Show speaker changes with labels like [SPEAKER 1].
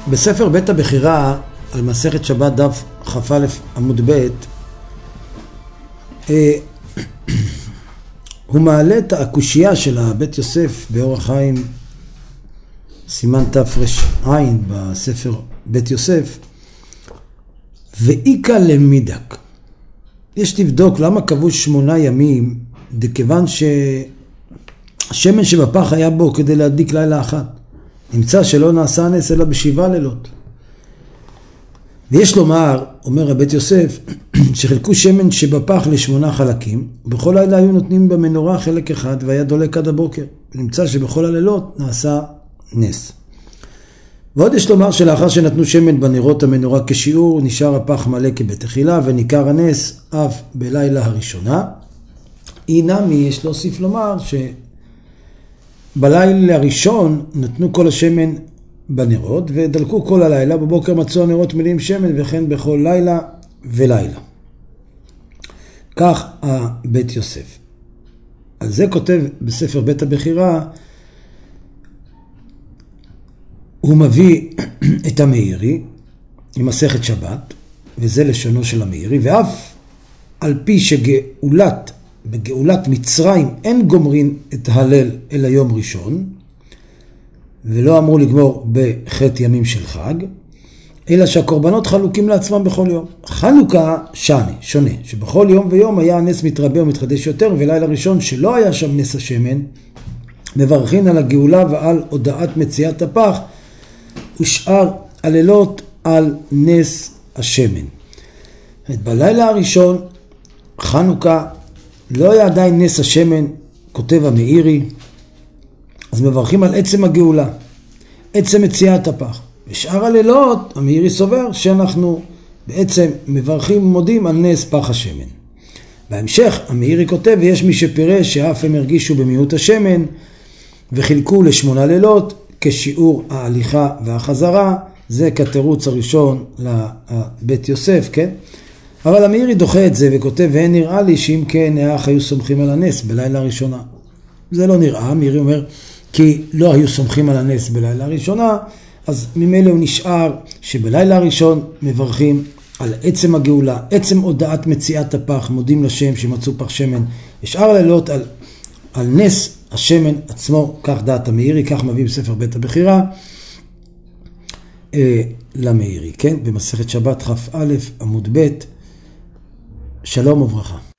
[SPEAKER 1] בספר בית הבחירה על מסכת שבת דף כ"א עמוד ב' הוא מעלה את הקושייה של הבית יוסף באורח חיים סימן תרעין בספר בית יוסף, ואיקה למידק. יש לבדוק למה קבעו 8 ימים, כיוון שהשמן שבפח היה בו כדי להדליק לילה אחד. נמצא שלא נעשה נס אלא ב7 לילות. ויש לומר, אומר הבית יוסף, שחילקו שמן שבפח ל8 חלקים, בכל לילה היו נותנים במנורה חלק אחד והיה דולק עד הבוקר. נמצא שבכל הלילות נעשה נס. ועוד יש לומר שלאחר שנתנו שמן בנרות המנורה כשיעור, נשאר הפח מלא כבתחילה וניכר הנס אף בלילה הראשונה. אינמי יש להוסיף לומר בלילה הראשון נתנו כל השמן בנרות ודלקו כל הלילה, בבוקר מצאו הנרות מלאים שמן וכן בכל לילה ולילה. כך הבית יוסף. על זה כותב בספר בית הבחירה, הוא מביא את המאירי עם מסכת שבת, וזה לשונו של המאירי, ואף על פי בגאולת מצרים אין גומרים את ההלל אל היום ראשון, ולא אמרו לגמור בחטא ימים של חג, אלא שהקורבנות חלוקים לעצמם בכל יום. חנוכה שונה, שבכל יום ויום היה הנס מתרבה ומתחדש יותר, ולילה ראשון שלא היה שם נס השמן, מברכים על הגאולה ועל הודעת מציאת הפח, ושאר הלילות על נס השמן. בלילה הראשון, חנוכה, לא היה עדיין נס השמן, כותב המאירי, אז מברכים על עצם הגאולה, עצם מציאת הפח. בשאר הלילות, המאירי סובר שאנחנו בעצם מברכים ומודים על נס פח השמן. בהמשך, המאירי כותב, ויש מי שפירש שאף הם הרגישו במיעוט השמן, וחילקו ל8 לילות, כשיעור ההליכה והחזרה, זה כתירוץ הראשון לבית יוסף, כן? אבל המאירי דוחה את זה וכותב, ואין נראה לי שאם כן האח היו סומכים על הנס בלילה הראשונה. זה לא נראה, המאירי אומר, כי לא היו סומכים על הנס בלילה הראשונה, אז ממילא הוא נשאר שבלילה הראשון מברכים על עצם הגאולה, עצם הודעת מציאת הפח, מודים לשם שמצאו פח שמן, ושאר הלילות על נס השמן עצמו, כך דעת המאירי, כך מביא בספר בית הבחירה למאירי, כן? במסכת שבת כ"א עמוד ב'. שלום וברכה.